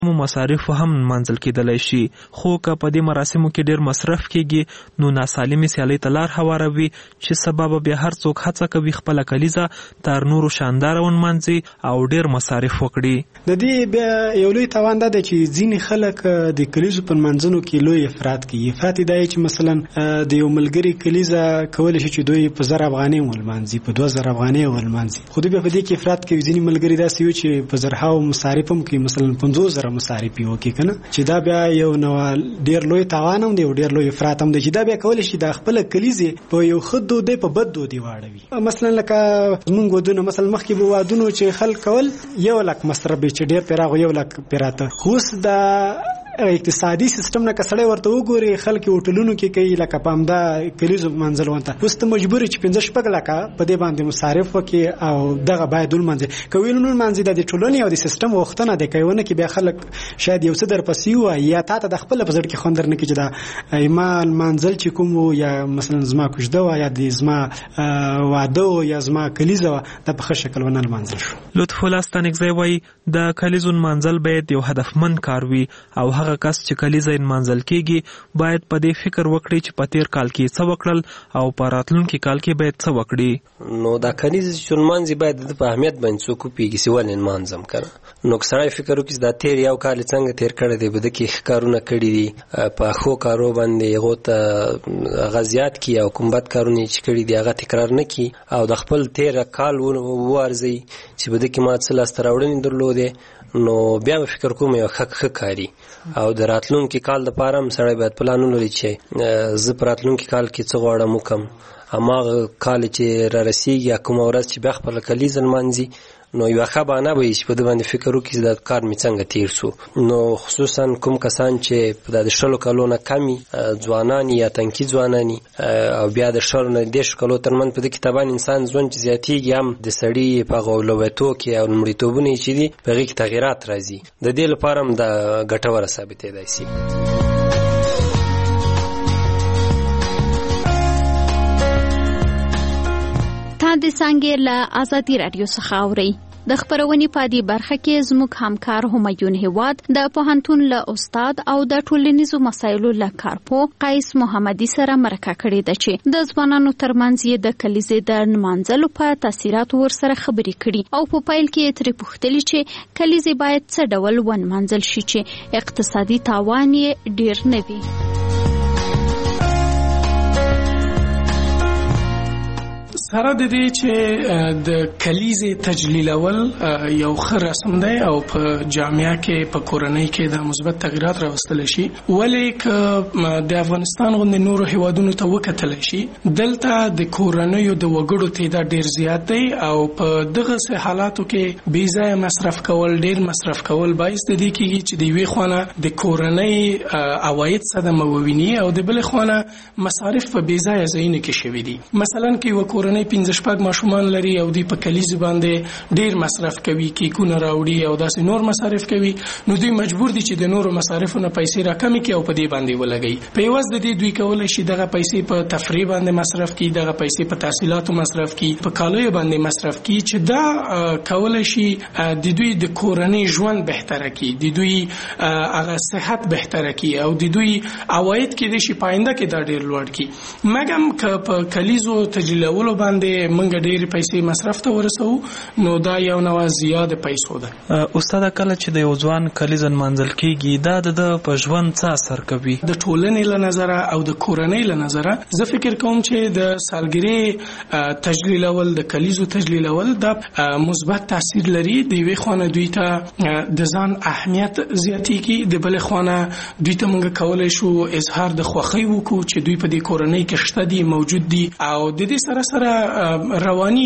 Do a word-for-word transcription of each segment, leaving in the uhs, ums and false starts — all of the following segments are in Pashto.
مو مصارف هم منځل کېدلی شي، خو که په دې مراسمو کې ډیر مصرف کېږي نو ناسالمې سیالۍ ته لار هواروي چې سبب بیا هر څوک هڅه کوي خپله کلیزه تر نورو شانداره ونمانځي او ډیر مصارف وکړي. د دې بیا یو لوی تاوان دا دی چې ځینې خلک د کلیزو په نمانځنو کې لوی افراط کوي. افراط دا چې مثلا د یو ملګري کلیزه کولی شي چې دوی په زر افغانۍ ولمانځي، په دوه زره افغانۍ ولمانځي، خو دوی بیا په دې کې افراط کوي. ځینې ملګري داسې وي چې په زرهاو مصارف هم کوي، مثلا پنځوس زره مصارف یې وکړي که نه، چې دا بیا یو نو ډېر لوی تاوان هم دی او ډېر لوی افراط هم دی چې دا بیا کولی شي د خپله کلیزې په یو ښه دودی په بد دودي واړوي. مثلا لکه زمونږ ودونه، مثلا مخکې به وادونو چې خلک کول یو لک مصرف به چې ډېر پرې راغو یو لک پرې راته، خو اوس د اقتصادي سیستم نه که سړی ورته وګوري خلک هوټلونو کې کوي لکه په همدا کلیزو منځل ونته، اوس ته مجبور چې پنځه شپږ لکه په دې باندې مصارف وکړي او دغه باید ولمانځي. که ویل نه لمانځي د ټولنې او د سیستم غوښتنه دی، که ونه کې بیا خلک شاید یو څه درپسې ووایي یا تا ته د خپله په زړه کې خوند درنه کړي چې دا ما لمانځل چې کوم و یا مثلا زما کوژده وه یا د زما واده و یا زما کلیزه وه دا په ښه شکل ونه لمانځل شو. لطف الله ستانکزی وایي د کلیزو نمانځل باید یو هدفمند کار وي او هغه کس چې کلیزه نمانځل کېږي باید په دې فکر وکړي چې په تیر کال کې څه وکړل او په راتلونکي کال کې باید څه وکړي. نو دا کلیزه چې نمانځي باید د په اهمیت باندې څوک وپوهېږي چې ولې نمانځم که نه. نو که سړی فکر وکړي چې دا تیر یو کال یې څنګه تیر کړی دی، به ده کې ښه کارونه کړي دي، په ښو کارو باندې هغو ته هغه زیات کړي او کوم بد کارونه چې کړي دي هغه تکرار نه کړي او د خپل تیر کال وارزوي چې به ده کې ما څه لاسته راوړنې درلودې، نو بیا به فکر کوم یو ښه ښه کاري او د راتلونکي کال دپاره هم سړی باید پلان ولري چې زه په راتلونکي کال کې څه غواړم وکړم، هماغه کال چې را رسېږي یا کومه ورځ چې بیا خپله کلیزه نمانځي نو یوه ښه بهانه به وي چې په ده باندې فکر وکړي چې دا کار مې څنګه تیر سو. نو خصوصا کوم کسان چې د شلو کالو نه کم ځوانان یا تنکي ځوانان او بیا د شلو نه دېرشو کالو ترمنځ په دې کې طبعا انسان ژوند چې زیاتېږي هم د سړي په هغو لویتو کې او لومړیتوبونه چې دي په هغې کې تغیرات راځي، د دې لپاره هم دا ګټوره ثابتېدای شي. د څانګې له ازادي راډیو څخه اورئ. د خبرونې په دې برخه کې زموږ همکار همایون هیواد د پوهنتون له استاد او د ټولنیزو مسایلو له کارپو قیس محمدي سره مرکه کړې ده چې د ځوانانو ترمنځ یې د کلیزې د نمانځلو په تاثیراتو ورسره خبرې کړي او په پیل کې یې ترې پوښتلي چې کلیزې باید څه ډول ونمانځل شي چې اقتصادي تاوان یې ډیر نه وي. سره د دې چې د کلیزې تجلیلول یو ښه رسم دی او په جامعه کې په کورنۍ کې د مثبت تغیرات راوستلی شي، ولې که د افغانستان غوندې نورو هیوادونو ته وکتلی شي دلته د کورنیو د وګړو تعداد ډېر زیات دی او په دغسې حالاتو کې بې ځایه مصرف کول، ډېر مصرف کول باعث د دې کېږي چې د یوې خوا د کورنۍ عواید صدمه وویني او د بلې خوا مصارف په بې ځایه ځایونو کې شوي دي. مثلا که یوه کورنۍ پنځه شپږ ماشومان لري او دوی په کلیزو باندې ډیر مصرف کوي، کیکونه راوړي او داسې نور مصارف کوي، نو دوی مجبور دي چې د نورو مصارفو نه پیسې راکمې کړي او په دې باندې ولګوي. په عوض د دې دوی کولی شي دغه پیسې په تفریح باندې مصرف کړي، دغه پیسې په تحصیلاتو مصرف کړي، په کالیو باندې مصرف کړي چې دا کولی شي د دوی د کورنۍ ژوند بهتره کړي، د دوی هغه صحت بهتره کړي او د دوی عواید کېدای شي په آینده کې دا ډیر لوړ کړي. مګم که په کلیزو تجلیلولو باندې منګه ډېرې پیسې مصرف ته ورسوو نو دا یو نوع زیاده پیسو ده. استاده کله چې د یو ځوان کلیزه نمانځل کېږي دا د ده په ژوند څه اثر کوي؟ د ټولنې له نظره او د کورنۍ له نظره زه فکر کوم چې د سالګرې تجلیلول، د کلیزو تجلیلول دا مثبت تاثیر لري. د یوې خوا نه دوی ته د ځان اهمیت زیاتېږي، د بلې خوا نه دوی ته موږ کولی شو اظهار د خوښۍ وکړو چې دوی په دې کورنۍ کې شته دي، موجود دي او د دې سره سره رواني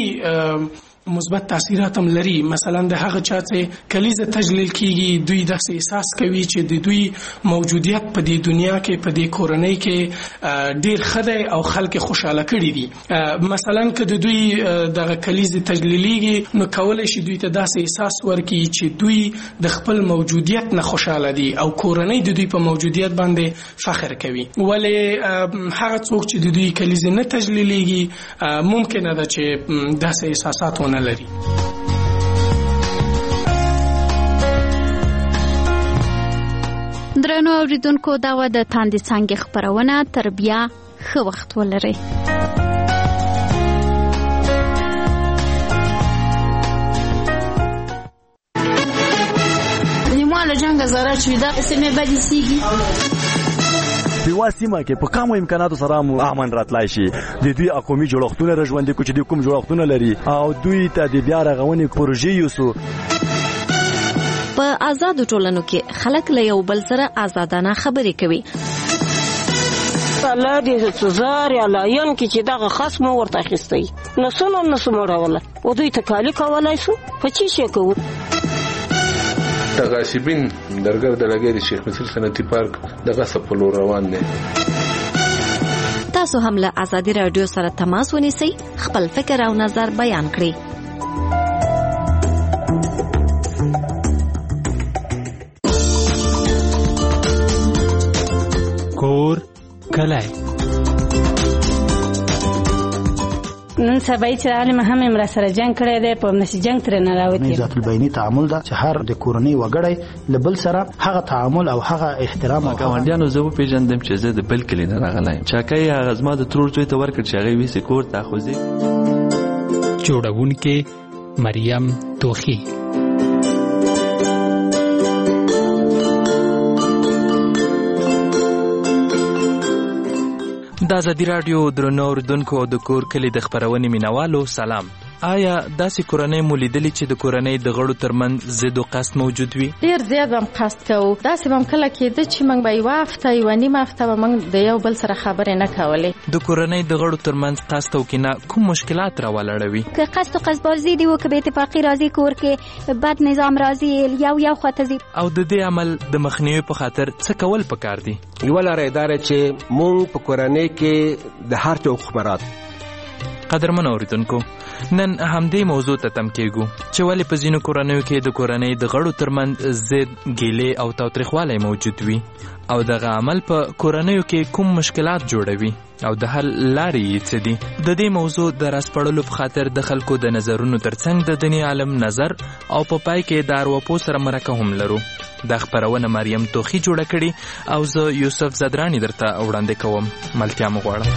مثبت تاثیرات هم لري. مثلا د هغه چا چې کلیزه تجلیل کیږي دوی داسې احساس کوي چې د دوی موجودیت په دې دنیا کې، په دې کورنۍ کې ډیر ښه دی او خلک خوشاله کړي دي. مثلا که د دوی دغه کلیزه تجلیلیږي نو کولی شي دوی ته داسې احساس ورکړي چې دوی د خپل موجودیت نه خوشاله دي او کورنۍ د دوی په موجودیت باندې فخر کوي. ولې هغه څوک چې د دوی کلیزه نه تجلیلیږي ممکنه ده چې داسې احساسات ونه لري. درنو اوریدونکو دا و د تاندې څانګې خپرونه، تر بیا ښه وخت ولرئ. نیمه له جنګه زاره چې دا سیمې بدې سیږي په سیمه کې په کومو امکاناتو سره مو امن راتلای شي. د دوی قومي جوړښتونه رژوندي کو چې د کوم جوړښتونه لري او دوی ته د بیا رغونې پروژې یوسو. په آزادو ټولنو کې خلک له یو بل سره آزادانه خبرې کوي. الله دې سزار یا لاین کې چې دغه خصم ورته اخیستی نو څنګه نو سموروله او دوی ته کالی کولای شو په چی شي کوو. تغاسبین درګر د لګي د شیخ مسیل صنعتي پارک دغه سپلو روان دي. تاسو هم له آزادي رادیو سره تماس ونیسئ، خپل فکر او نظر بیان کړئ. کور کلای نن سبا چې عالم هم امر سره جنگ کړی دی، په نشي جنگ تر نه راوتی. ذات البینی تعامل دا چې هر د کورنۍ وګړی لبل سره هغه تعامل او هغه احترام او ګاونډیانو زه په پیژندم چې زه د بل کلی نه راغلی چاکای هغه زما د ترور زوی ته ورکړ چې هغه وی سکور تاخذي. جوړونکې مریم توخی. د ازادي رادیو درنو اوریدونکو د کور کلی د خپرونې مینوالو سلام. آیا داسې کورنۍ مو لیدلې چې د کورنۍ د غړو ترمنځ ضد او قصد موجود وي؟ ډیر زیات هم قصد کوو. داسې هم کله کېده چې موږ به یوه هفته یوه نیمه هفته به موږ د یو بل سره خبرې نه کولې. د کورنۍ د غړو ترمنځ قصد او کینه کوم مشکلات راولاړوي؟ که قصد او قصدبازي دی و که بې اتفاقي راځي کور کې بد نظام راځي یو یو خواته ځي. او د دې عمل د مخنیوي په خاطر څه کول پکار دي؟ یوه لاره یې دا ده چې موږ په کورنۍ کې د هر چا حقوق مراعات. قدرمن اوریدونکو، نن همدې موضوع ته تم کېږو چې ولې په ځینو کورنیو کې د کورنۍ د غړو ترمنځ ضد، ګیلې او تاوتریخوالی موجود وي او دغه عمل په کورنیو کې کوم مشکلات جوړوي او د حل لارې یې څه دي. د دې موضوع د راسپړلو په خاطر د خلکو د نظرونو ترڅنګ د دیني عالم نظر او په پای کې د ارواپوه سره مرکه هم لرو. دا خپرونه مریم توخی جوړه کړې او زه یوسف زدرانی درته وړاندې کوم. ملتیا مو غواړم.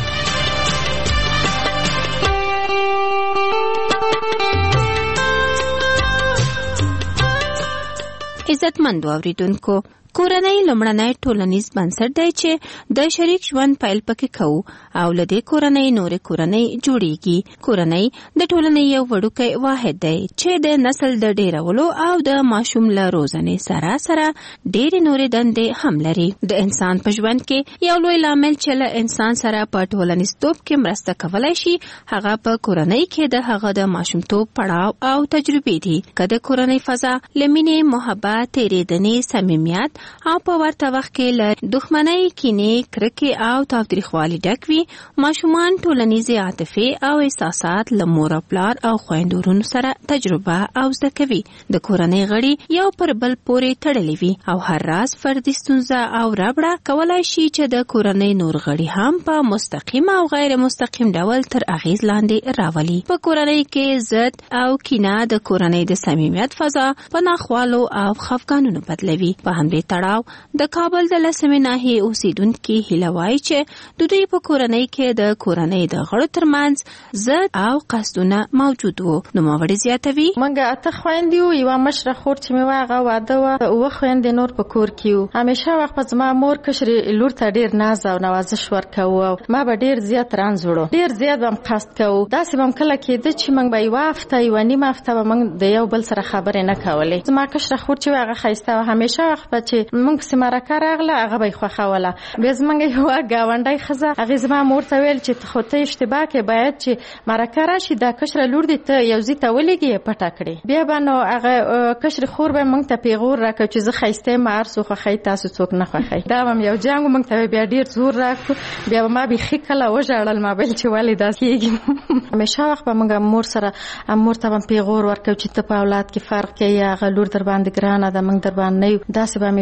عزتمند اوریدونکو، کورنۍ لومړنی ټولنیز بنسټ دی چې د شریک ژوند پیل پکې کوو او له دې کورنۍ نورې کورنۍ جوړیږي. کورنۍ د ټولنې یو وړوکی واحد دی چې د نسل د ډیرولو او د ماشوم له روزنې سره سره ډېرې نورې دندې هم لري. د انسان په ژوند کې یو لوی لامل چې له انسان سره په ټولنیزتوب کې مرسته کولی شي هغه په کورنۍ کې د هغه د ماشومتوب پړاو او تجربې دي. که د کورنۍ فضا له مینې، محبت، تېرېدنې، صمیمیت او په ورته وخت کې له دښمنۍ، کینې، کرکې او تاوتریخوالي ډک وي، ماشومان ټولنیزې عاطفې او احساسات له مور او پلار او خویندو ورونو سره تجربه او زده کوي. د کورنۍ غړي یو پر بل پورې تړلي وي او هر راز فردي ستونزه او ربړه کولای شي چې د کورنۍ نور غړي هم په مستقیم او غیر مستقیم ډول تر اغیز لاندې راولي. په کورنۍ کې ضد او کینه د کورنۍ د صمیمیت فضا په ناخوالو او خفګانونو بدلوي. په همدې تړاو د کابل د لسمې ناحیې اوسیدونکي هیله وایي چې د دوی په کورنۍ کې د کورنۍ د غړو ترمنځ ضد او قصدونه موجود وو. نوموړې زیاتوي: موږ اته خویندې وو، یوه مشره خور چې مې وه هغه واده وه، اووه خویندې نور په کور کې وو. همیشه وخت په زما مور کشرې لور ته ډېر ناز او نوازش ورکوو او ما به ډېر زیات رنځ وړو. ډېر زیات به م قصد کوو. داسې به م کله کېده چې موږ به یوه هفته یوه نیمه هفته به موږ د یو بل سره خبرې نه کولې. زما کشره خور چې وه هغه ښایسته وه. همیشه وخت به چې موږ پسې مرکه راغله هغه به یې خوښوله. بیا زموږ یوه ګاونډۍ ښځه هغې زما مور ته ویل چې خو ته اشتباه کې باید چې مرکه راشي دا کشره لور دې ته یو ځای ته ولېږي یې پټه کړې. بیا به نو هغه کشرې خور به موږ ته پیغور راکړ چې زه ښایسته یم هر څوک خوښوي تاسو څوک نه خوښوي. دا به م یو جنګ و. موږ ته بیا ډېر زور راکړو. بیا به ما بیخي کله وژړل. ما ویل چې ولې داسې کېږي. همیشه وخت به موږ مور سره مور ته به م پیغور ورکړو چې ته په اولاد کې فرق کوې، هغه لور در باندې ګرانه ده موږ در باندې نه یو. داسې به همیشه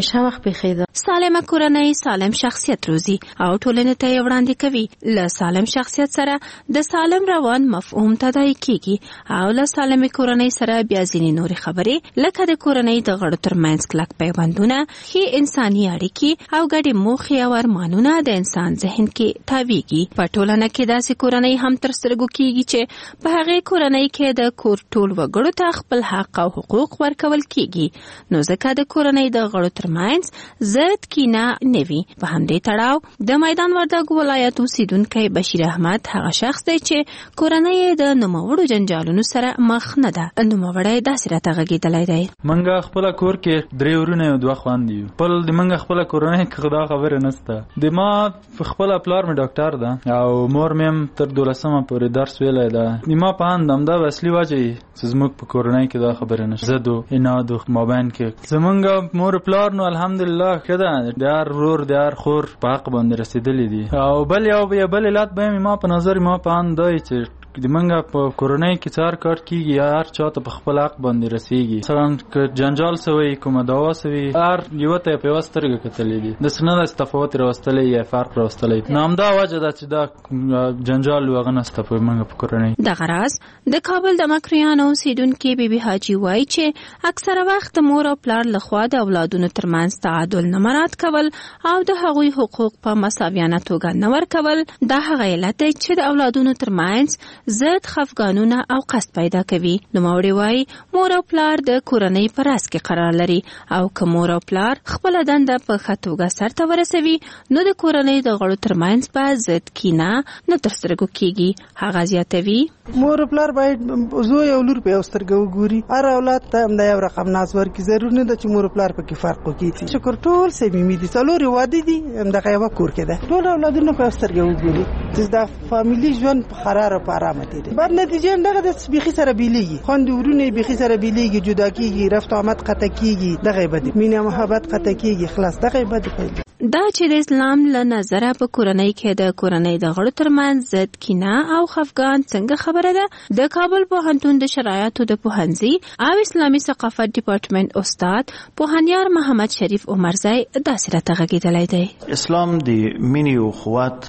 همیشه وخت پیښیده. سالمه کورنۍ سالم شخصیت روزي او ټولنې ته وړاندې کوي. له سالم شخصیت سره د سالم روان مفهوم تداعي کیږي او له سالمې کورنۍ سره بیا ځینې نورې خبرې لکه د کورنۍ د غړو ترمنځ کلک پیوندونه، ښې انساني اړیکې او ګډې موخې او ارمانونه د انسان ذهن کې تاویږي. په ټولنه کې داسې کورنۍ هم تر سترګو کیږي چې په هغې کورنۍ کې د کور ټول وګړو ته خپل حق او حقوق ورکول کیږي. نو ځکه د کورنۍ د غړو ترمنځ زد کینه نه وي. په همدې تړاو د میدان وردګو ولایت اوسیدونکی بشیر احمد هغه شخص دی چې کورنۍ د نوموړو جنجالونو سره مخ نه ده. نوموړی داسې راته غږېدلی دی. منګه خپله کور کې درې ورونه یو دوه خویندې یو. خپل د منګه خپله کورنۍ کې دا خبره نشته. د ما خپله پلار مې ډاکټر ده او مور مې هم تر دولسمه پورې درس ویلی ده. د ما په اند همدا به اصلي وجه یي چې زموږ په کورنۍ کې دا خبره نشته. زد و اناد و مابین کې زمونږ مور پلار نو الحمدلله ښه ده. د هر ورور د هر خور په حق باندې رسېدلي دي. او بل یو بل علت به یې ما په نظر ما په اند دی چې د منګه په کورنۍ کې څار کار کیږي یا هر چاته په خپل حق باندې رسیږي. مثلا که جنجال سوی کومه دعوا سوی هر یو ته په واسطه کتلې دي د سنه د تفاوت راوستلې یا فرق راوستلې. نو همدا وجه ده چې دا جنجال وغه نسته په منګه په کورنۍ. د غراز د کابل د مکریان اوسیدونکو بیبي حاجی وایي چې اکثره وخت مور او پلار لخوا د اولادونو ترمنځ تعادل نه مراعات کول او د هغوی حقوق په مساویانه توګه نه ورکول دا هغه علت دی چې د اولادونو ترمنځ زد خفګانونه او قصد پیدا کوي. نوموړی وایي مور او پلار د کورنۍ په راس کې قرار لري او که مور او پلار خپله دنده په ښه توګه سرته ورسوي نو د کورنۍ د غړو ترمنځ به زد کینه نه تر سترګو کیږي. هغه زیاتوي مور او پلار باید زوی او لور په یو سترګه وګوري. هر اولاد ته همدا یو رقم ناز ورکړي. ضرور نه ده چې مور او پلار پکې فرق وکړي. شکر ټول صمیمي دي. څلور واده دي همدغه یوه کور کې ده. ټول اولادونه په یو سترګه وګوري چې دا فامیلي ژوند په قرار او په ارامه تېري. بعد نتیجه هم دغه د بیخي سره بیلیږي. خویندې ورونه بیخي سره بیلیږي، جدا کېږي، رفت آمد قطع کېږي. دغه یې بد مینه محبت قطع کېږي. خلاص دغه یې بد پیل. دا چې د اسلام له نظره په کورنۍ کې د کورنۍ د غړو ترمنځ زد کینه او خفګان څنګه خبره ده، د کابل پوهنتون د شرایطو د پوهنځي او اسلامي ثقافت ډپارټمنټ استاد پوهنیار محمد شریف عمرزی داسې راته غږېدلی دی. اسلام د مینې او اخوت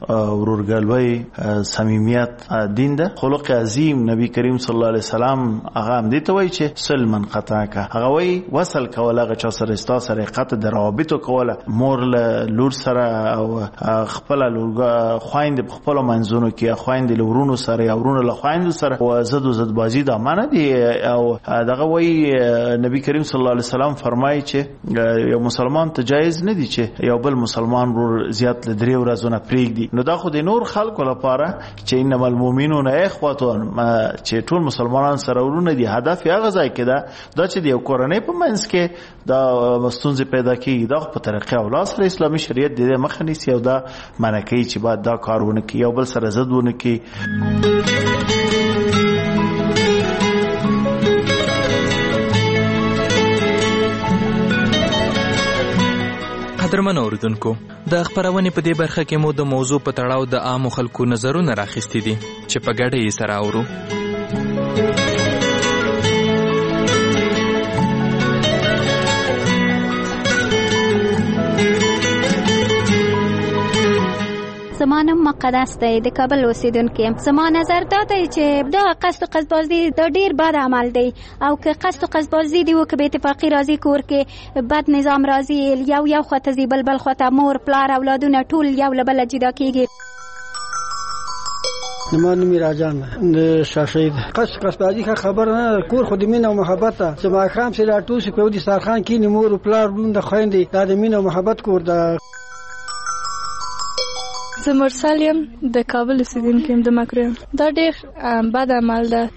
ورورګلوۍ صمیمیت دین ده. خلق عظیم نبی کریم صلی الله علیه وسلم هغه هم دې ته وایي چې صل من قطعک. هغه وایي وصل کول هغه چا سره ستا سره قطع د روابطو کوله. مور له لور سره او خپل لور خويند په خپل منځونو کې خويند له ورونو سره یا ورونو له خويند سره او زد او زد بازی د امانه دي. او دغه وایي نبی کریم صلی الله علیه وسلم فرمایي چې یو مسلمان ته جایز نه دي چې یو بل مسلمان ورور زیات له درې ورځې پرېږدي. نو دا خو د نور خلکو لپاره چې انما المؤمنون اخوه چې ټول مسلمانان سره ورونه دي. هدف یې هغه ځای کې ده دا چې د یو کورنۍ په منځ کې دا ستونزې پیدا کېږي. دا په طریقه او لاس اسلامي شریعت د دې مخه نیسي او دا منع کوي چې باید دا کار ونه کړي، یو بل سره ضد ونه کړي. قدرمن اوریدونکو، د خبرونې په دې برخه کې مو د موضوع په تړاو د عامو خلکو نظرونه راخیستي دي چې په ګډه یې سره اورو. زما نوم مقدس دی، د کابل اوسیدونکی یم. زما نظر دا دی چې دا قصد و قصدبازي دا ډیر بد عمل دی او که قصد و قصدبازي دی و که به اتفاقي راځي کور کې بد نظام راځي، یو یو خواته ځي بل بل خواته، مور پلار اولادونه ټول یو له بله جدا کېږي. زما نوم راجان د شاشید. قصد قصدبازي ښه خبره نه، کور خو د مینه او محبت ده. چې ماښام چې راټول شي په یو دسترخوان کښېني مور و پلار لوند خویندې، دا د مینه او محبت کور ده. زه مرسل یم، د کابل اوسیدونکی یم، د مکرویم. دا ډېر بد عمل ده.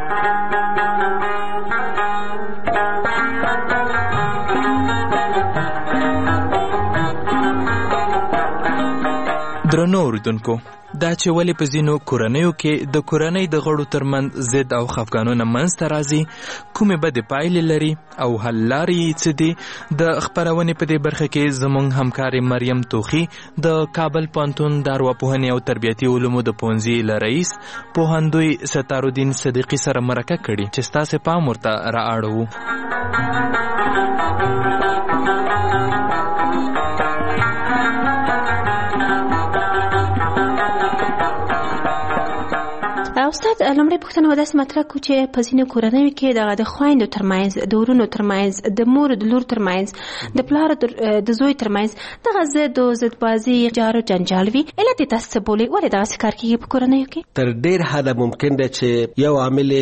درنو اوریدونکو، دا چې ولې په ځینو کورنیو کې د کورنۍ د غړو ترمنځ ضد او خفګانونه منځته راځي، کومې بدې پایلې لري او حل لارې یې څه دي، د خپرونې په دې برخه کې زموږ همکارې مریم توخي د کابل پوهنتون د ارواپوهنې او تربیتي علومو د پوهنځي له رئیس پوهندوی ستارالدین صدیقي سره مرکه کړې چې ستاسې پام ورته را اړوو. استاد لومړی پوښتنه وداسې مطرح کو چې په ځینو کورنیو کې دغه د خویندو ترمنځ د ورونو ترمنځ د مور د لور ترمنځ د پلار د زوی ترمنځ دغه ضد او ضدبازي جار او جنجال وي. علت یې تاسو څه بولئ؟ ولې دغسې کار کېږي په کورنیو کې؟ تر ډېر حده ممکن دی چې یو عامل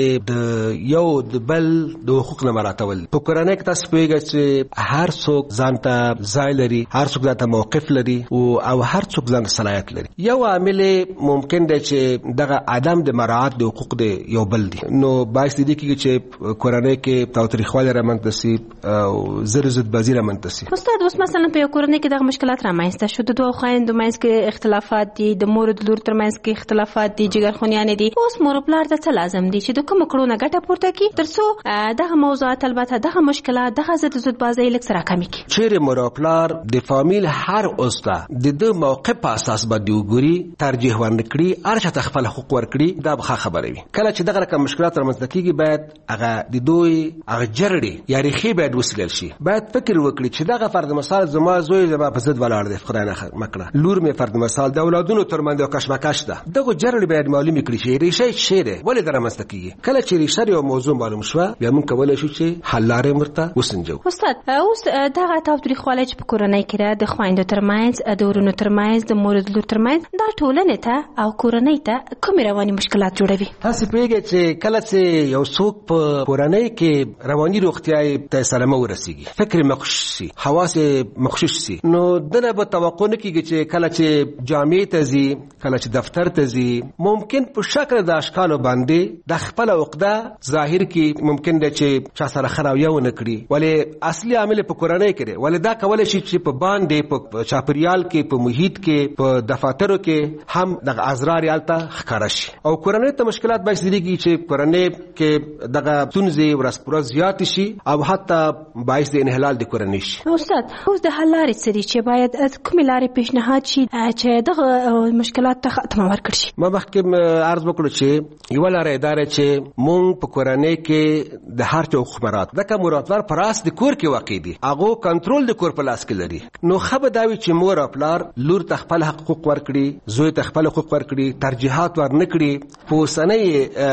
د یو د بل د حقوق نه مراعاتول. په کورنۍ کې تاسو پوهېږئ چې هر څوک ځان ته ځای لري، هر څوک ځان ته موقف لري او هر څوک ځان ته صلاحیت لري. یو عامل ممکن دی چې دغه عدم د مراعات د حقوق دی یو بل دی، نو باعث دي کېږي چې کورنۍ کې تاوتریخوالی رامنځته سي او زر ضدبازي رامنځته سي. استاد اوس مثلا په یو کورنۍ کې دغه مشکلات رامنځته شو، د دوو خویندو منځ کې اختلافات دي، د مور د لور تر منځ کې اختلافات دي، جګرخونیانې دي. اوس مور او پلار ته څه لازم دي چې د کومو کړو نه ګټه پورته کړي تر څو دغه موضوعات البته دغه مشکلات دغه ضد ضدبازي لږ څه راکمې کړي؟ چیرې مور او پلار د فامیل هر عضو ته د ده موقف په اساس باندې وګوري، ترجیح ورنکړي، هر چا ته خپل حقوق ورکړي، دا به ښه خبره وي. کله چې دغه رقم مشکلات رامنځته کېږي باید هغه د دوی هغه جرړې یا ریښې باید وڅېړل شي. باید فکر وکړي چې دغه فرد مثال زما زوی زما په ضد ولاړ دی، خدای نه مکړه، لور مې فرد مثال د اولادونو ترمنځ یو کشمکش ده. دغه جرړې باید معلومې کړي چې ریښه یې څه دی، ولې دا رامنځته کېږي. کله چې ریښه یو موضوع معلوم شوه بیا موږ کولی شو چې حل لارې ورته وسنجوو. استاد اوس دغه تاوتریخوالی چې په کورنۍ کې ده، د خویندو ترمنځ، د ورونو ترمنځ، د مور د لور ترمنځ، دا ټولنې ته او کورنۍ ته کومې رواني مشکلات جوړوي؟ تاسو پوهېږئ چې کله چې یو څوک په کورنۍ کې رواني روغتیا ته سلامه ورسېږي، فکر مخشوش شي، حواس مخشوش شي، نو دنه به توقع نه کېږي چې کله چې جامع ته ځي، کله چې دفتر ته ځي، ممکن په شکل د اشکالو باندې د خپل عقده ظاهر کې ممکن دی چې چا سره ښه رویه ونه کړي، ولې اصلي عامل په کورنۍ کې دی. ولې دا کولی شي چې په باندې په چاپریال کې، په محیط کې، په دفاترو کې هم دغه ازرار هلته ښکاره شي او کورنۍ ته مشکلات باعث کېږي چې کورنۍ کې دغه ستونزې ورځ په ورځ زیاتې شي او حتی باعث د انحلال د کورنۍ شي. استاد اوس د حل لارې څه دي چې باید کومې لارې پیشنهاد شي چې دغه مشکلات ته خاتمه ورکړل شي؟ ما مخکې عرض وکړو چې یوه لاره یې دا ده چې موږ په کورنۍ کې د هر چا حقوق مراعات، ځکه مور او پلار په راس د کور کې واقع دي، هغو کنټرول د کور په لاس کې لري. نو ښه به دا وي چې مور او پلار لور ته خپل حقوق ورکړي، زوی ته خپل حقوق ورکړي، ترجیحات ورنه کړي. په اوسنۍ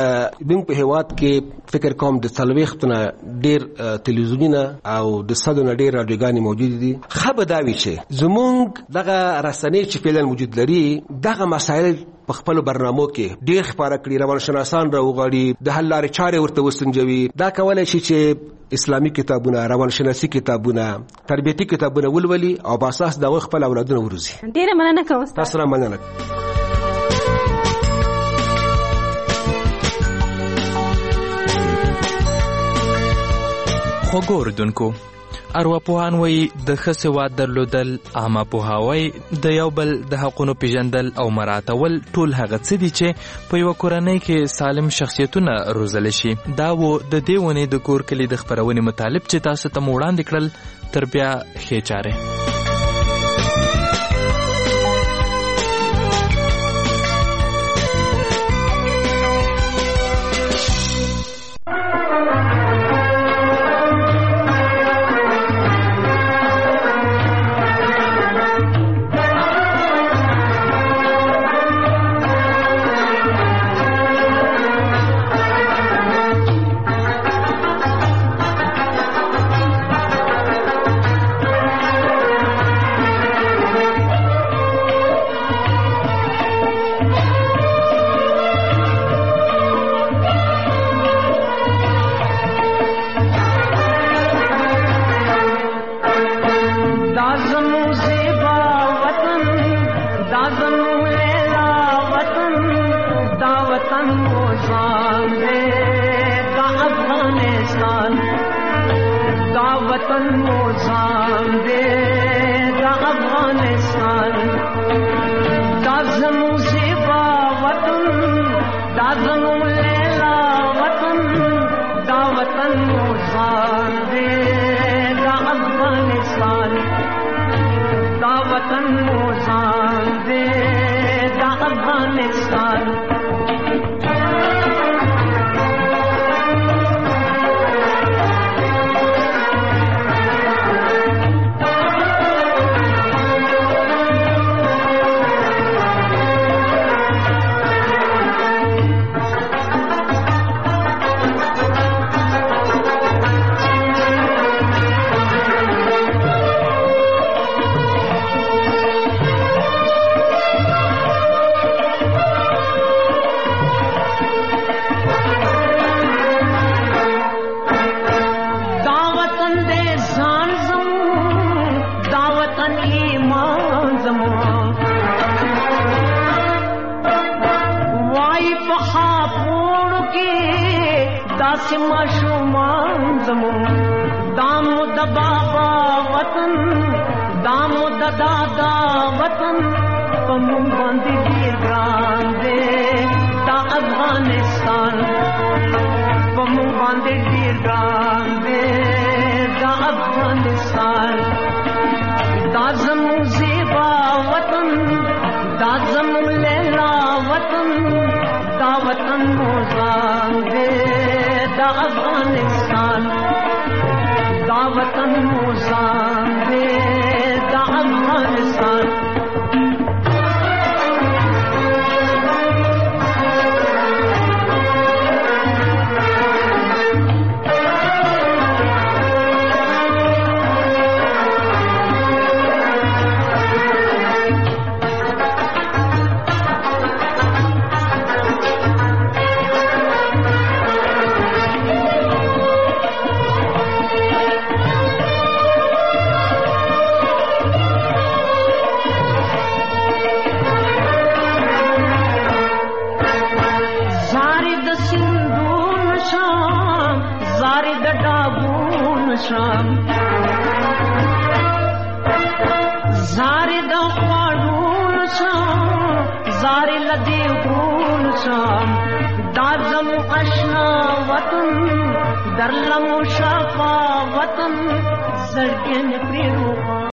موږ په هېواد کې فکر کوم د څلوېښتو نه ډېر تلویزیونونه او د سلو نه ډېر راډیوګانې موجود دي. ښه به دا وي چې زموږ دغه رسنۍ چې فعلا وجود لري دغه مسایل په خپلو برنامو کې ډېر خپاره کړي، روانشناسان راوغواړي، د حل لارې چارې ورته وسنجوي. دا کولی شي چې اسلامي کتابونه، روانشناسي کتابونه، تربیتي کتابونه ولولي او په اساس د هغوی خپل اولادونه وروزي. ډېره مننه کوم استاد. تاسو را مننه. خوږو اورېدونکو، ارواپوهان وایي د ښه سواد درلودل، عامه پوهاوی، د یو بل د حقونو پیژندل او مراعاتول ټول هغه څه دي چې په یوه کورنۍ کې سالم شخصیتونه روزلی شي. دا و د دې ونې د کور کلي د خپرونې مطالب چې تاسو ته مو وړاندې کړل. تر بیا ښې چارې. داسې ماشومان زمون دامو د بابا وطن دامو د دادا وطن په مونږ باندې ډېر ګران دی دا افغانستان په مونږ باندې ډېر ګران دی دا افغانستان دا زمون زیبا وطن دا زمون لیلا وطن دا وطن موزان دے دا افغانستان دا وطن موزان دے دا افغانستان زاري د خوړون شام زاري لدی ګون شام دا زمو آشنا وطن درلمو شفا وطن زړګن پریرو